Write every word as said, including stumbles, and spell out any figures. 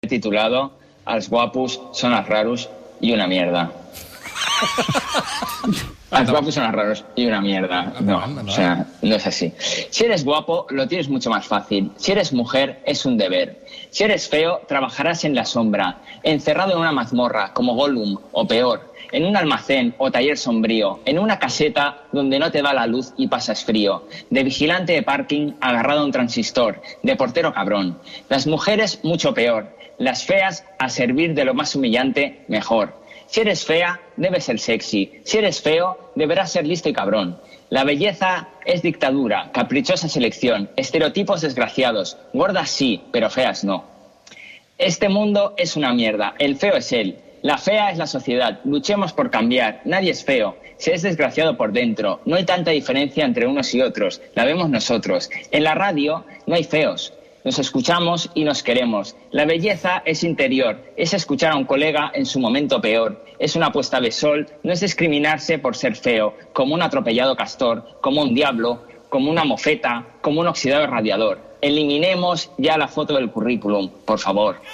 titulado Els guapos son els raros y una mierda. Els guapos son los raros y una mierda. No, o sea, no es así. Si eres guapo, lo tienes mucho más fácil. Si eres mujer, es un deber. Si eres feo, trabajarás en la sombra, encerrado en una mazmorra, como Gollum, o peor, en un almacén o taller sombrío, en una caseta donde no te da la luz y pasas frío, de vigilante de parking agarrado a un transistor, de portero cabrón. Las mujeres, mucho peor. Las feas, a servir de lo más humillante, mejor. Si eres fea, debes ser sexy. Si eres feo, deberás ser listo y cabrón. La belleza es dictadura, caprichosa selección, estereotipos desgraciados. Gordas sí, pero feas no. Este mundo es una mierda. El feo es él. La fea es la sociedad. Luchemos por cambiar. Nadie es feo. Se es desgraciado por dentro. No hay tanta diferencia entre unos y otros. La vemos nosotros. En la radio no hay feos. Nos escuchamos y nos queremos. La belleza es interior, es escuchar a un colega en su momento peor. Es una puesta de sol, no es discriminarse por ser feo, como un atropellado castor, como un diablo, como una mofeta, como un oxidado radiador. Eliminemos ya la foto del currículum, por favor.